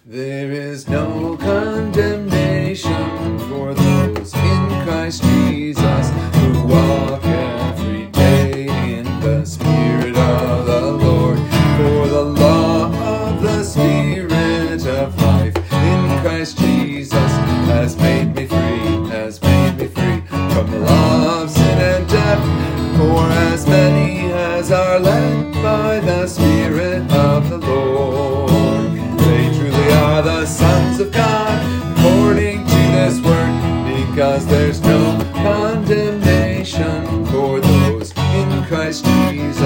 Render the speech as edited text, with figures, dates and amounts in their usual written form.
There is no condemnation for those in Christ Jesus who walk every day in the Spirit of the Lord. For the law of the Spirit of life in Christ Jesus has made me free, from the law of sin and death. For as many as are led by the Spirit of the Lord, they truly are the sons of God, according to this word, because there's no condemnation for those in Christ Jesus.